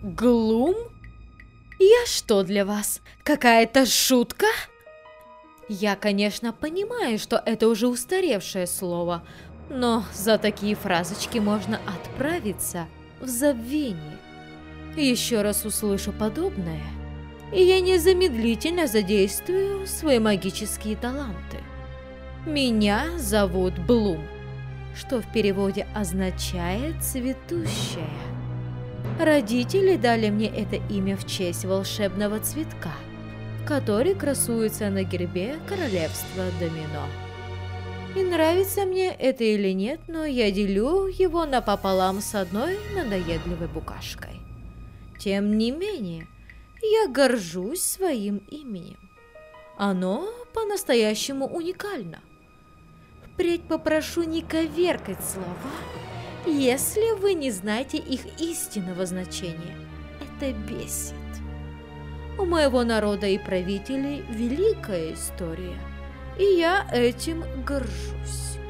Глум? Я что для вас, какая-то шутка? Я, конечно, понимаю, что это уже устаревшее слово, но за такие фразочки можно отправиться в забвение. Еще раз услышу подобное, и я незамедлительно задействую свои магические таланты. Меня зовут Блум, что в переводе означает «цветущая». Родители дали мне это имя в честь волшебного цветка, который красуется на гербе королевства Домино. И нравится мне это или нет, но я делю его напополам с одной надоедливой букашкой. Тем не менее, я горжусь своим именем. Оно по-настоящему уникально. Впредь попрошу не коверкать слова, если вы не знаете их истинного значения. Это бесит. У моего народа и правителей великая история, и я этим горжусь.